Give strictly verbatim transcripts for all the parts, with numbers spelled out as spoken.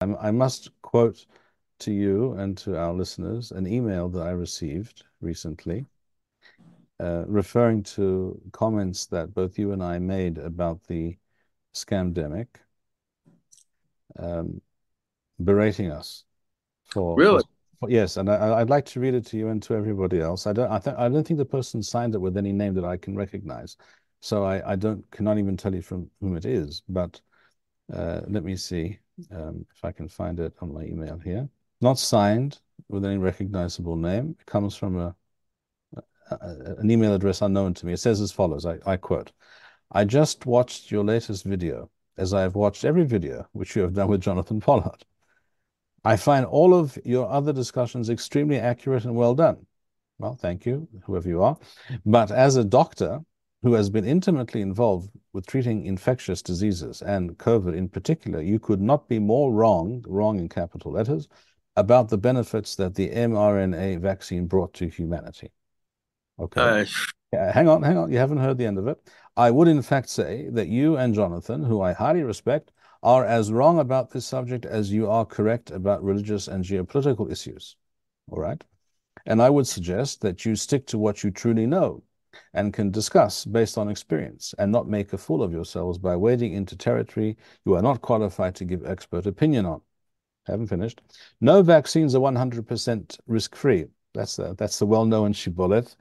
I'm, I must quote to you and to our listeners an email that I received recently, uh, referring to comments that both you and I made about the scamdemic, um, berating us for, for, Really? for yes, and I, I'd like to read it to you and to everybody else. I don't, I think, I don't think the person signed it with any name that I can recognize, so I, I don't cannot even tell you from whom it is. But uh, let me see um, if I can find it on my email here. Not signed with any recognizable name. It comes from a, a an email address unknown to me. It says as follows, I, I quote, I just watched your latest video, as I have watched every video which you have done with Jonathan Pollard. I find all of your other discussions extremely accurate and well done. Well, thank you, whoever you are. But as a doctor who has been intimately involved with treating infectious diseases and COVID in particular, you could not be more wrong, wrong in capital letters, about the benefits that the mRNA vaccine brought to humanity. Okay. Uh, Uh, hang on, hang on. You haven't heard the end of it. I would, in fact, say that you and Jonathan, who I highly respect, are as wrong about this subject as you are correct about religious and geopolitical issues. All right. And I would suggest that you stick to what you truly know and can discuss based on experience and not make a fool of yourselves by wading into territory you are not qualified to give expert opinion on. Haven't finished. No vaccines are one hundred percent risk-free. That's the, that's the well-known shibboleth.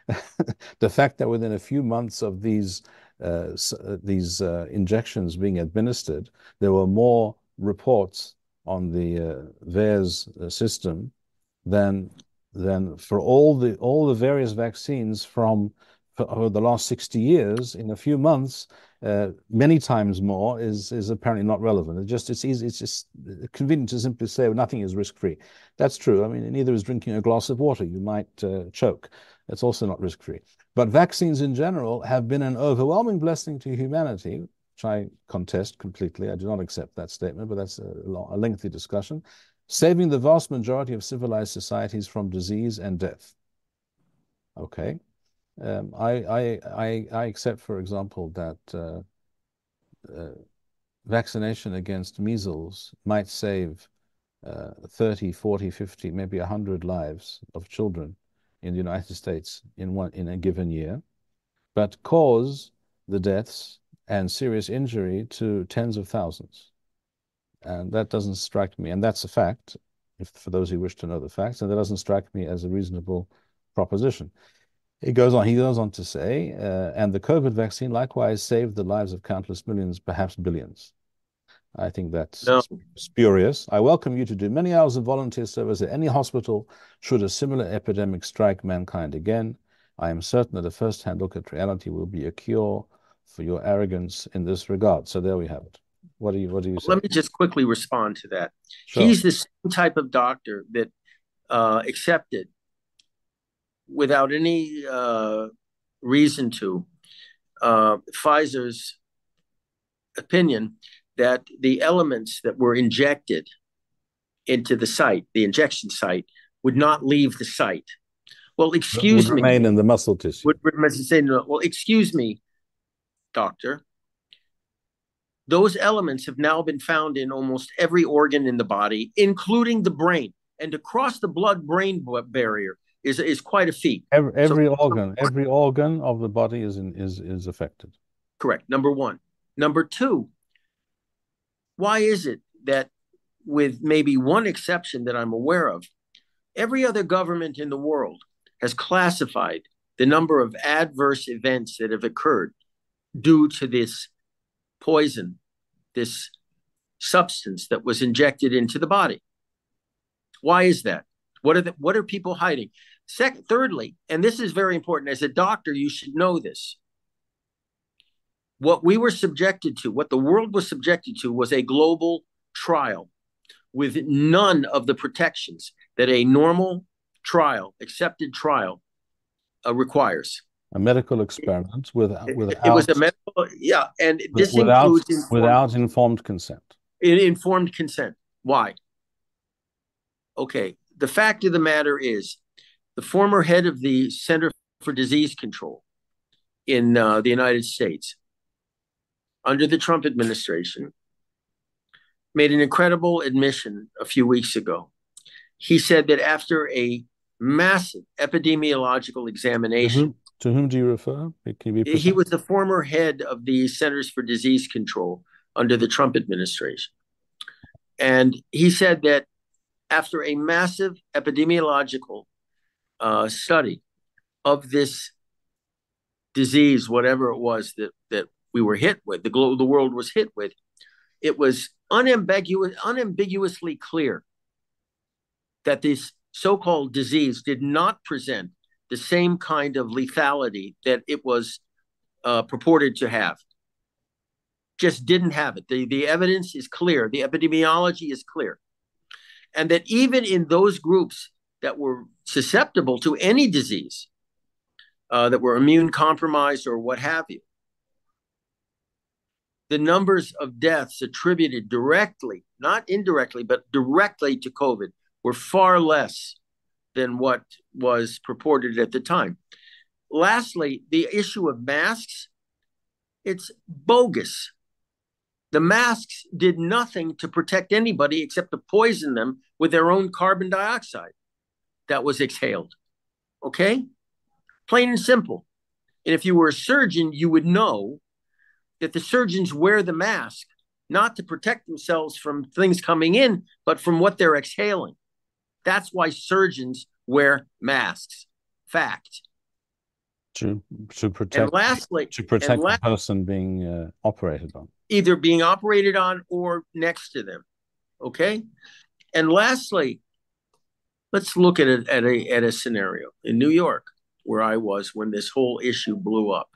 The fact that within a few months of these uh, these uh, injections being administered, there were more reports on the uh, VAERS system than than for all the all the various vaccines from for, over the last sixty years. In a few months, uh, many times more is is apparently not relevant. It just it's easy. It's just convenient to simply say, well, nothing is risk free. That's true. I mean, neither is drinking a glass of water. You might uh, choke. That's also not risk free. But vaccines in general have been an overwhelming blessing to humanity, which I contest completely. I do not accept that statement, but that's a, a lengthy discussion, saving the vast majority of civilized societies from disease and death. Okay. Um, I, I, I, I accept, for example, that uh, uh, vaccination against measles might save uh, thirty, forty, fifty, maybe one hundred lives of children in the United States in one in a given year, but cause the deaths and serious injury to tens of thousands. And that doesn't strike me, and that's a fact, if for those who wish to know the facts, and that doesn't strike me as a reasonable proposition. It goes on, he goes on to say, uh, and the COVID vaccine likewise saved the lives of countless millions, perhaps billions. I think that's no. spurious. I welcome you to do many hours of volunteer service at any hospital should a similar epidemic strike mankind again. I am certain that a first-hand look at reality will be a cure for your arrogance in this regard. So there we have it. What do you what do you say? Let me just quickly respond to that. Sure. He's the same type of doctor that uh, accepted without any uh, reason to uh, Pfizer's opinion that the elements that were injected into the site, the injection site, would not leave the site. Well, Would excuse me. remain in the muscle tissue. Would say no. Well, excuse me, doctor. Those elements have now been found in almost every organ in the body, including the brain. And to cross the blood-brain barrier is is quite a feat. Every, So, every organ, every organ of the body is in, is is affected. correct. Number one. Number two, why is it that, with maybe one exception that I'm aware of, every other government in the world has classified the number of adverse events that have occurred due to this poison, this substance that was injected into the body? Why is that? What are the, what are people hiding? Second, thirdly, and this is very important, as a doctor, you should know this. What we were subjected to, what the world was subjected to, was a global trial with none of the protections that a normal trial, accepted trial, uh, requires. A medical experiment without It, it was a without medical, yeah, and this without includes informed without informed consent. informed consent. Why? Okay, the fact of the matter is, the former head of the Center for Disease Control in uh, the United States, under the Trump administration, made an incredible admission a few weeks ago. He said that after a massive epidemiological To examination, whom, to whom do you refer? Can you be he precise? was the former head of the Centers for Disease Control under the Trump administration. And he said that after a massive epidemiological uh, study of this disease, whatever it was that, that we were hit with, the, glo- the world was hit with, it was unambiguous, unambiguously clear that this so-called disease did not present the same kind of lethality that it was uh, purported to have. Just didn't have it. The, the evidence is clear. The epidemiology is clear. And that even in those groups that were susceptible to any disease, uh, that were immune compromised or what have you, the numbers of deaths attributed directly, not indirectly, but directly to COVID were far less than what was purported at the time. Lastly, the issue of masks, it's bogus. The masks did nothing to protect anybody except to poison them with their own carbon dioxide that was exhaled. Okay? Plain and simple. And if you were a surgeon, you would know that the surgeons wear the mask not to protect themselves from things coming in, but from what they're exhaling. That's why surgeons wear masks. Fact. To to And protect lastly, to and protect the la- person being uh, operated on. either being operated on or next to them. Okay? And lastly, let's look at a, at a, at a scenario in New York where I was when this whole issue blew up.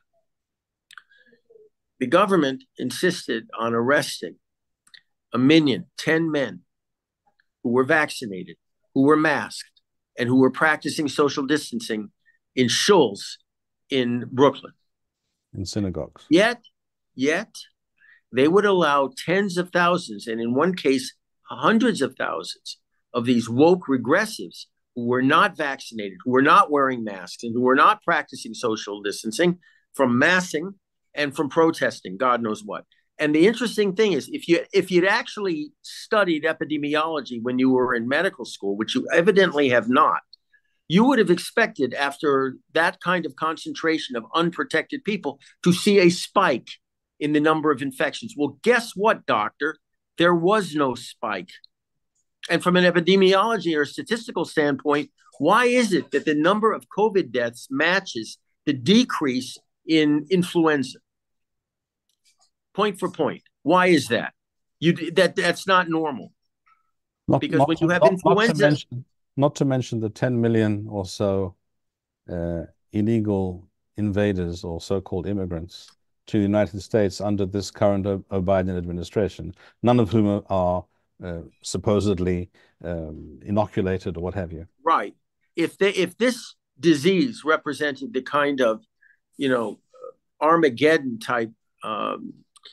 The government insisted on arresting a minion, ten men who were vaccinated, who were masked, and who were practicing social distancing in shuls in Brooklyn. In synagogues. Yet, yet, they would allow tens of thousands, and in one case, hundreds of thousands of these woke regressives who were not vaccinated, who were not wearing masks, and who were not practicing social distancing from massing and from protesting, God knows what. And the interesting thing is, if you if you'd actually studied epidemiology when you were in medical school, which you evidently have not, you would have expected after that kind of concentration of unprotected people to see a spike in the number of infections. Well, guess what, doctor? There was no spike. And from an epidemiology or statistical standpoint, why is it that the number of COVID deaths matches the decrease in influenza? Point for point. Why is that? You that that's not normal. Not Because not when to, you have not, not to influenza, mention not to mention the ten million or so uh, illegal invaders or so-called immigrants to the United States under this current o Biden administration, none of whom are uh, supposedly um, inoculated or what have you. right? If they if this disease represented the kind of, you know, Armageddon type um,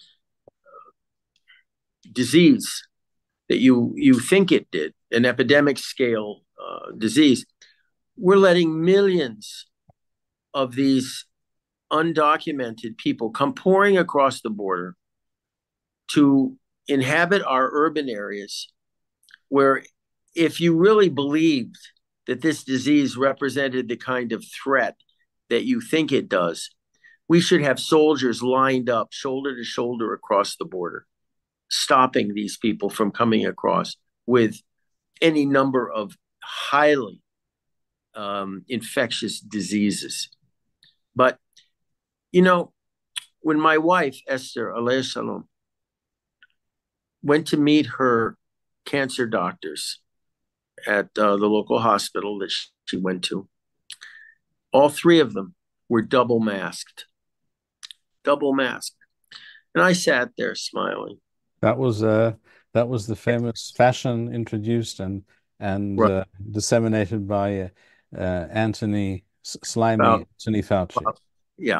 disease that you you think it did, an epidemic scale uh, disease, we're letting millions of these undocumented people come pouring across the border to inhabit our urban areas where, if you really believed that this disease represented the kind of threat that you think it does, we should have soldiers lined up shoulder to shoulder across the border, stopping these people from coming across with any number of highly um, infectious diseases. But, you know, when my wife, Esther, alayhi salam, went to meet her cancer doctors at uh, the local hospital that she went to, all three of them were double masked, double masked. And I sat there smiling. That was uh, that was the famous fashion introduced and and Right. uh, disseminated by uh, uh, Anthony Slimy About, Anthony Fauci. about, yeah.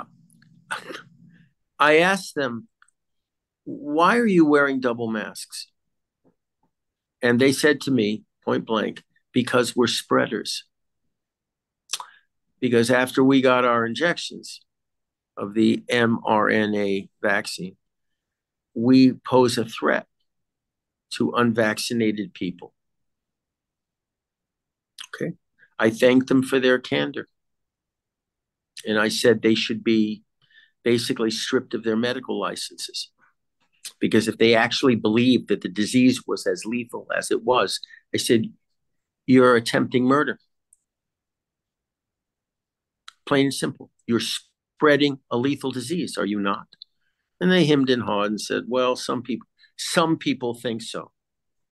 I asked them, why are you wearing double masks? And they said to me, point blank, because we're spreaders. Because after we got our injections of the mRNA vaccine, we pose a threat to unvaccinated people. Okay. I thanked them for their candor. And I said they should be basically stripped of their medical licenses. Because if they actually believed that the disease was as lethal as it was, I said, you're attempting murder. Plain and simple. You're spreading a lethal disease, are you not? And they hemmed and hawed and said, well, some people, some people think so.